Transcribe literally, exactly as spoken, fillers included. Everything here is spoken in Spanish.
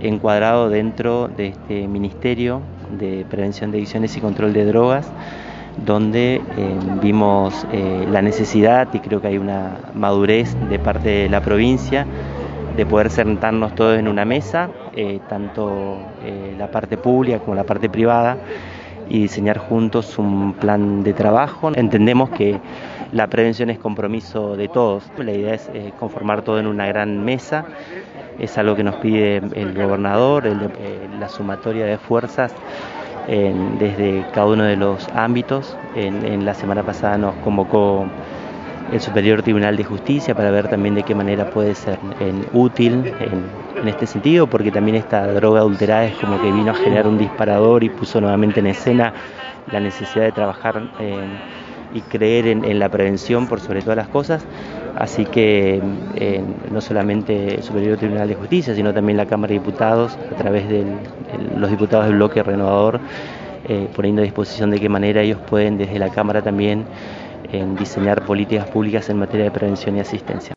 encuadrado dentro de este Ministerio de Prevención de Adicciones y Control de Drogas, donde eh, vimos eh, la necesidad, y creo que hay una madurez de parte de la provincia, de poder sentarnos todos en una mesa, eh, tanto eh, la parte pública como la parte privada, y diseñar juntos un plan de trabajo. Entendemos que la prevención es compromiso de todos. La idea es eh, conformar todo en una gran mesa. Es algo que nos pide el gobernador, el, eh, la sumatoria de fuerzas en, desde cada uno de los ámbitos. En, en la semana pasada nos convocó el Superior Tribunal de Justicia para ver también de qué manera puede ser en, útil en, en este sentido, porque también esta droga adulterada es como que vino a generar un disparador y puso nuevamente en escena la necesidad de trabajar en, y creer en, en la prevención por sobre todas las cosas. Así que eh, no solamente el Superior Tribunal de Justicia, sino también la Cámara de Diputados, a través de los diputados del bloque renovador, eh, poniendo a disposición de qué manera ellos pueden desde la Cámara también en diseñar políticas públicas en materia de prevención y asistencia.